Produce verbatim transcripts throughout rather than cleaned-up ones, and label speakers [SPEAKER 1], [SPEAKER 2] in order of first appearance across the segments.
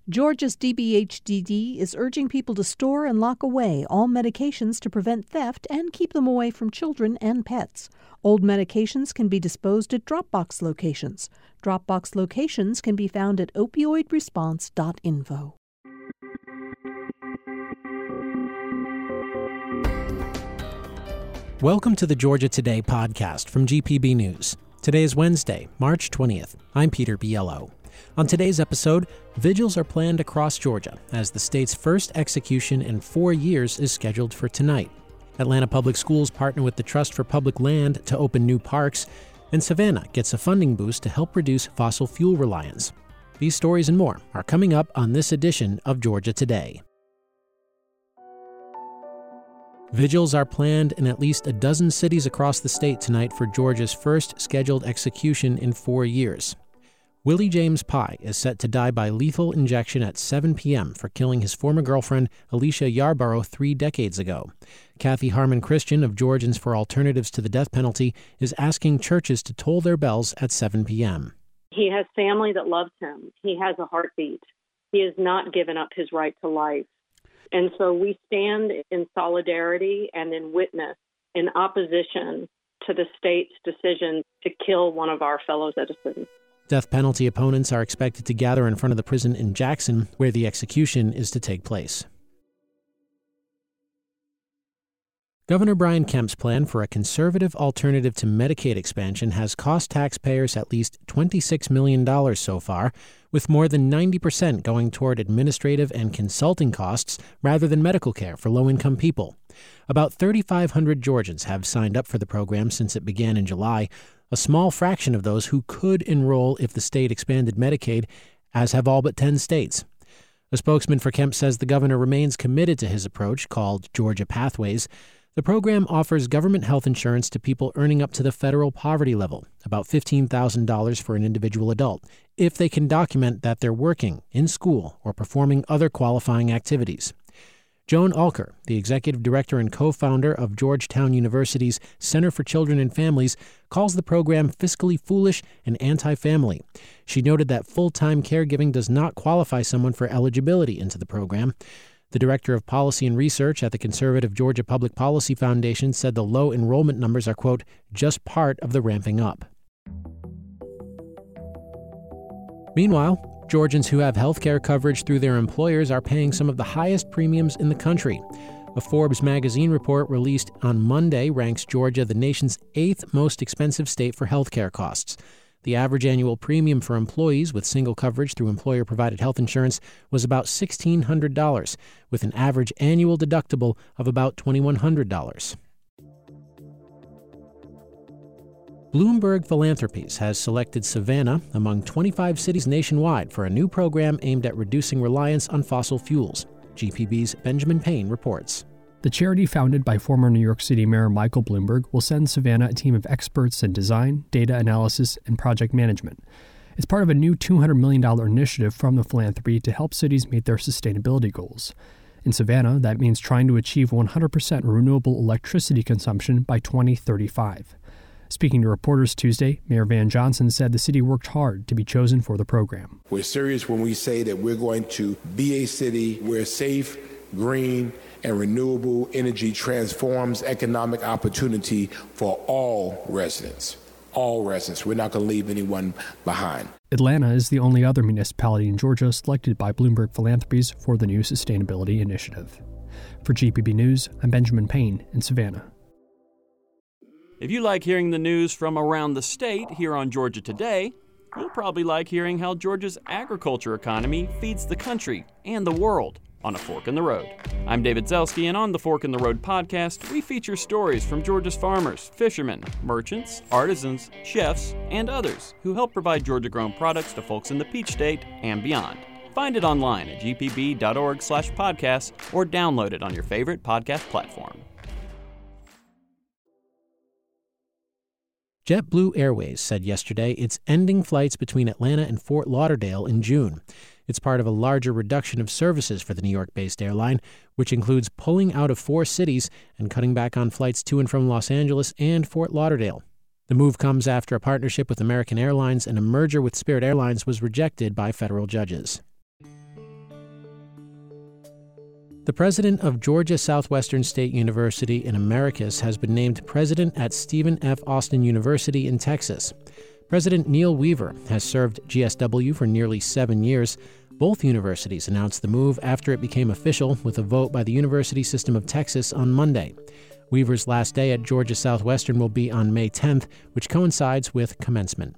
[SPEAKER 1] Georgia's D B H D D is urging people to store and lock away all medications to prevent theft and keep them away from children and pets. Old medications can be disposed at Dropbox locations. Dropbox locations can be found at opioid response dot info.
[SPEAKER 2] Welcome to the Georgia Today podcast from G P B News. Today is Wednesday, March twentieth. I'm Peter Biello. On today's episode, vigils are planned across Georgia as the state's first execution in four years is scheduled for tonight. Atlanta Public Schools partner with the Trust for Public Land to open new parks, and Savannah gets a funding boost to help reduce fossil fuel reliance. These stories and more are coming up on this edition of Georgia Today. Vigils are planned in at least a dozen cities across the state tonight for Georgia's first scheduled execution in four years. Willie James Pye is set to die by lethal injection at seven p.m. for killing his former girlfriend, Alicia Yarborough, three decades ago. Kathy Harmon Christian of Georgians for Alternatives to the Death Penalty is asking churches to toll their bells at seven p.m.
[SPEAKER 3] He has family that loves him. He has a heartbeat. He has not given up his right to life. And so we stand in solidarity and in witness in opposition to the state's decision to kill one of our fellow citizens.
[SPEAKER 2] Death penalty opponents are expected to gather in front of the prison in Jackson, where the execution is to take place. Governor Brian Kemp's plan for a conservative alternative to Medicaid expansion has cost taxpayers at least twenty-six million dollars so far, with more than ninety percent going toward administrative and consulting costs rather than medical care for low-income people. About thirty-five hundred Georgians have signed up for the program since it began in July, a small fraction of those who could enroll if the state expanded Medicaid, as have all but ten states. A spokesman for Kemp says the governor remains committed to his approach, called Georgia Pathways. The program offers government health insurance to people earning up to the federal poverty level, about fifteen thousand dollars for an individual adult, if they can document that they're working, in school, or performing other qualifying activities. Joan Alker, the executive director and co-founder of Georgetown University's Center for Children and Families, calls the program fiscally foolish and anti-family. She noted that full-time caregiving does not qualify someone for eligibility into the program. The director of policy and research at the conservative Georgia Public Policy Foundation said the low enrollment numbers are, quote, just part of the ramping up. Meanwhile, Georgians who have health care coverage through their employers are paying some of the highest premiums in the country. A Forbes magazine report released on Monday ranks Georgia the nation's eighth most expensive state for health care costs. The average annual premium for employees with single coverage through employer-provided health insurance was about one thousand six hundred dollars, with an average annual deductible of about two thousand one hundred dollars. Bloomberg Philanthropies has selected Savannah among twenty-five cities nationwide for a new program aimed at reducing reliance on fossil fuels. G P B's Benjamin Payne reports.
[SPEAKER 4] The charity, founded by former New York City Mayor Michael Bloomberg, will send Savannah a team of experts in design, data analysis, and project management. It's part of a new two hundred million dollars initiative from the philanthropy to help cities meet their sustainability goals. In Savannah, that means trying to achieve one hundred percent renewable electricity consumption by twenty thirty-five. Speaking to reporters Tuesday, Mayor Van Johnson said the city worked hard to be chosen for the program.
[SPEAKER 5] We're serious when we say that we're going to be a city where safe, green, and renewable energy transforms economic opportunity for all residents. All residents. We're not going to leave anyone behind.
[SPEAKER 4] Atlanta is the only other municipality in Georgia selected by Bloomberg Philanthropies for the new sustainability initiative. For G P B News, I'm Benjamin Payne in Savannah.
[SPEAKER 6] If you like hearing the news from around the state here on Georgia Today, you'll probably like hearing how Georgia's agriculture economy feeds the country and the world on A Fork in the Road. I'm David Zelski, and on the Fork in the Road podcast, we feature stories from Georgia's farmers, fishermen, merchants, artisans, chefs, and others who help provide Georgia-grown products to folks in the Peach State and beyond. Find it online at g p b dot org slash podcast or download it on your favorite podcast platform.
[SPEAKER 2] JetBlue Airways said yesterday it's ending flights between Atlanta and Fort Lauderdale in June. It's part of a larger reduction of services for the New York-based airline, which includes pulling out of four cities and cutting back on flights to and from Los Angeles and Fort Lauderdale. The move comes after a partnership with American Airlines and a merger with Spirit Airlines was rejected by federal judges. The president of Georgia Southwestern State University in Americus has been named president at Stephen F. Austin University in Texas. President Neil Weaver has served G S W for nearly seven years. Both universities announced the move after it became official with a vote by the University System of Texas on Monday. Weaver's last day at Georgia Southwestern will be on May tenth, which coincides with commencement.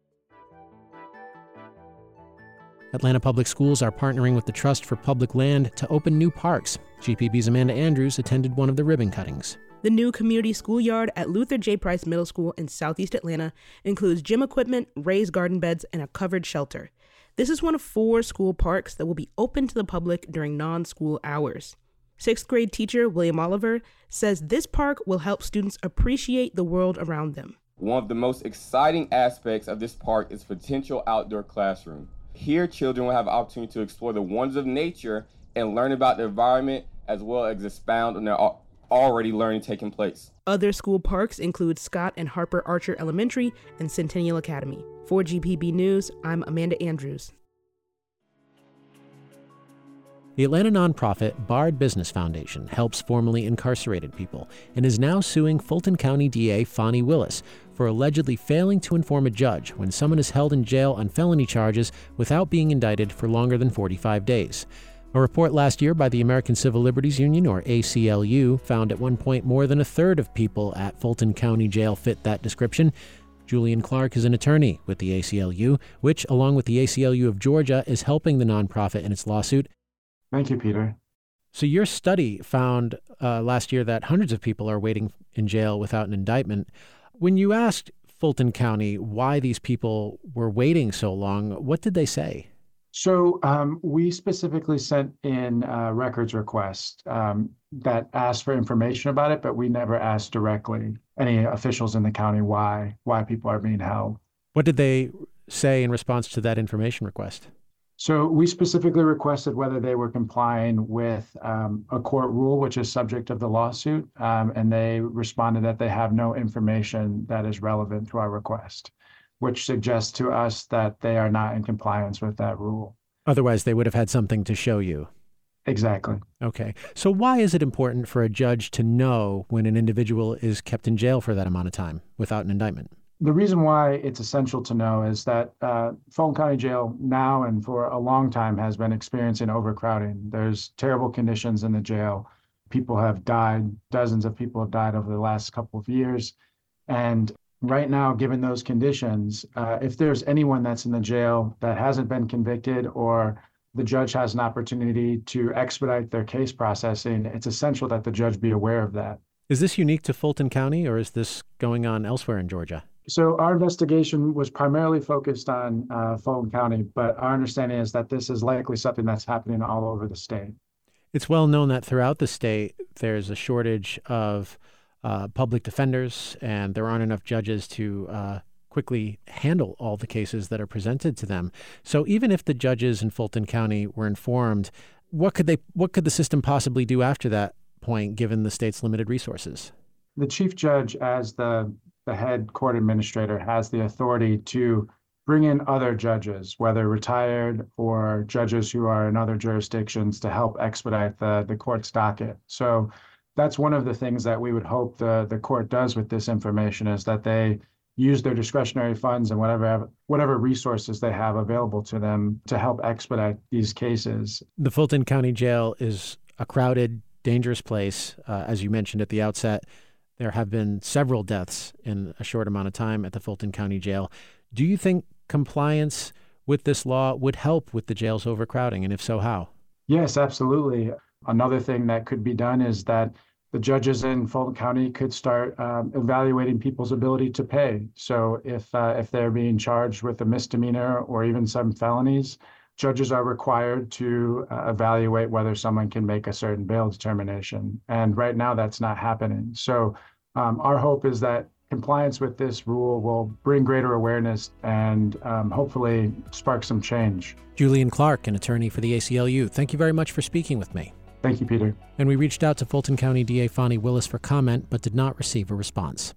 [SPEAKER 2] Atlanta Public Schools are partnering with the Trust for Public Land to open new parks. G P B's Amanda Andrews attended one of the ribbon cuttings.
[SPEAKER 7] The new community schoolyard at Luther J. Price Middle School in Southeast Atlanta includes gym equipment, raised garden beds, and a covered shelter. This is one of four school parks that will be open to the public during non-school hours. Sixth grade teacher William Oliver says this park will help students appreciate the world around them.
[SPEAKER 8] One of the most exciting aspects of this park is potential outdoor classroom. Here, children will have an opportunity to explore the wonders of nature and learn about the environment, as well as expound on their already learning taking place.
[SPEAKER 7] Other school parks include Scott and Harper Archer Elementary and Centennial Academy. For G P B News, I'm Amanda Andrews.
[SPEAKER 2] The Atlanta nonprofit Bard Business Foundation helps formerly incarcerated people and is now suing Fulton County D A Fani Willis for allegedly failing to inform a judge when someone is held in jail on felony charges without being indicted for longer than forty-five days. A report last year by the American Civil Liberties Union, or A C L U, found at one point more than a third of people at Fulton County Jail fit that description. Julian Clark is an attorney with the A C L U, which, along with the A C L U of Georgia, is helping the nonprofit in its lawsuit.
[SPEAKER 9] Thank you, Peter.
[SPEAKER 2] So your study found uh, last year that hundreds of people are waiting in jail without an indictment. When you asked Fulton County why these people were waiting so long, what did they say?
[SPEAKER 9] So um, we specifically sent in a records request um, that asked for information about it, but we never asked directly any officials in the county why why people are being held.
[SPEAKER 2] What did they say in response to that information request?
[SPEAKER 9] So we specifically requested whether they were complying with um, a court rule, which is subject of the lawsuit, um, and they responded that they have no information that is relevant to our request, which suggests to us that they are not in compliance with that rule.
[SPEAKER 2] Otherwise, they would have had something to show you.
[SPEAKER 9] Exactly.
[SPEAKER 2] Okay. So why is it important for a judge to know when an individual is kept in jail for that amount of time without an indictment?
[SPEAKER 9] The reason why it's essential to know is that uh, Fulton County Jail now and for a long time has been experiencing overcrowding. There's terrible conditions in the jail. People have died. Dozens of people have died over the last couple of years. And right now, given those conditions, uh, if there's anyone that's in the jail that hasn't been convicted or the judge has an opportunity to expedite their case processing, it's essential that the judge be aware of that.
[SPEAKER 2] Is this unique to Fulton County, or is this going on elsewhere in Georgia?
[SPEAKER 9] So our investigation was primarily focused on uh, Fulton County, but our understanding is that this is likely something that's happening all over the state.
[SPEAKER 2] It's well known that throughout the state, there's a shortage of uh, public defenders, and there aren't enough judges to uh, quickly handle all the cases that are presented to them. So even if the judges in Fulton County were informed, what could they, what could the system possibly do after that point, given the state's limited resources?
[SPEAKER 9] The chief judge, as the the head court administrator, has the authority to bring in other judges, whether retired or judges who are in other jurisdictions, to help expedite the, the court's docket. So that's one of the things that we would hope the, the court does with this information, is that they use their discretionary funds and whatever whatever resources they have available to them to help expedite these cases.
[SPEAKER 2] The Fulton County Jail is a crowded, dangerous place. Uh, as you mentioned at the outset, there have been several deaths in a short amount of time at the Fulton County Jail. Do you think compliance with this law would help with the jail's overcrowding? And if so, how?
[SPEAKER 9] Yes, absolutely. Another thing that could be done is that the judges in Fulton County could start um, evaluating people's ability to pay. So if uh, if they're being charged with a misdemeanor or even some felonies, judges are required to uh, evaluate whether someone can make a certain bail determination. And right now that's not happening. So um, our hope is that compliance with this rule will bring greater awareness and um, hopefully spark some change.
[SPEAKER 2] Julian Clark, an attorney for the A C L U, thank you very much for speaking with me.
[SPEAKER 9] Thank you, Peter.
[SPEAKER 2] And we reached out to Fulton County D A Fani Willis for comment, but did not receive a response.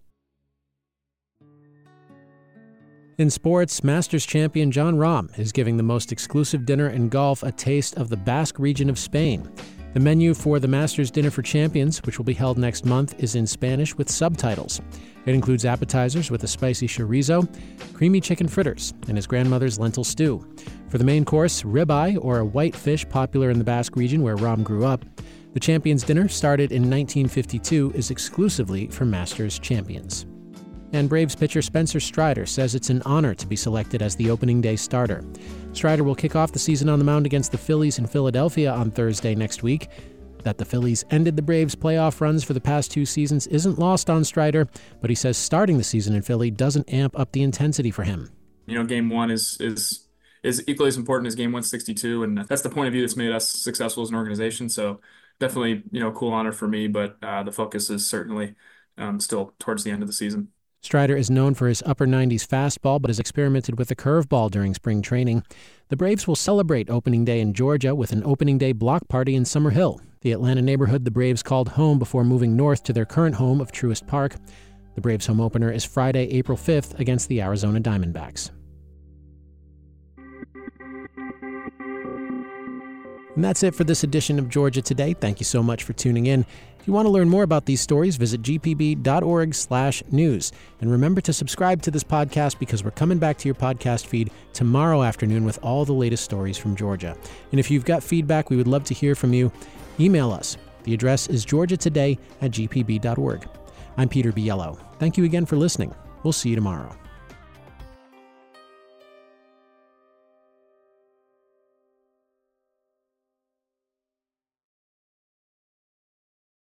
[SPEAKER 2] In sports, Masters champion Jon Rahm is giving the most exclusive dinner in golf a taste of the Basque region of Spain. The menu for the Masters Dinner for Champions, which will be held next month, is in Spanish with subtitles. It includes appetizers with a spicy chorizo, creamy chicken fritters, and his grandmother's lentil stew. For the main course, ribeye, or a white fish popular in the Basque region where Ram grew up. The Champions Dinner, started in nineteen fifty-two, is exclusively for Masters champions. And Braves pitcher Spencer Strider says it's an honor to be selected as the opening day starter. Strider will kick off the season on the mound against the Phillies in Philadelphia on Thursday next week. That the Phillies ended the Braves' playoff runs for the past two seasons isn't lost on Strider, but he says starting the season in Philly doesn't amp up the intensity for him.
[SPEAKER 10] You know, game one is is is equally as important as game one sixty-two, and that's the point of view that's made us successful as an organization. So definitely, you know, a cool honor for me, but uh, the focus is certainly um, still towards the end of the season.
[SPEAKER 2] Strider is known for his upper nineties fastball, but has experimented with a curveball during spring training. The Braves will celebrate opening day in Georgia with an opening day block party in Summer Hill, the Atlanta neighborhood the Braves called home before moving north to their current home of Truist Park. The Braves' home opener is Friday, April fifth against the Arizona Diamondbacks. And that's it for this edition of Georgia Today. Thank you so much for tuning in. If you want to learn more about these stories, visit g p b dot org slash news. And remember to subscribe to this podcast because we're coming back to your podcast feed tomorrow afternoon with all the latest stories from Georgia. And if you've got feedback, we would love to hear from you. Email us. The address is georgia today at g p b dot org. I'm Peter Biello. Thank you again for listening. We'll see you tomorrow.